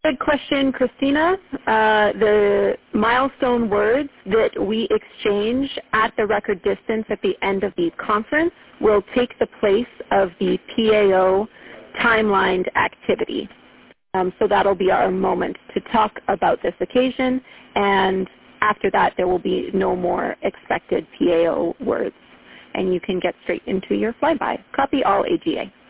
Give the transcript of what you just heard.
Good question, Christina. The milestone words that we exchange at the record distance at the end of the conference will take the place of the PAO timelined activity. So that'll be our moment to talk about this occasion, and after that there will be no more expected PAO words, and you can get straight into your flyby. Copy all AGA.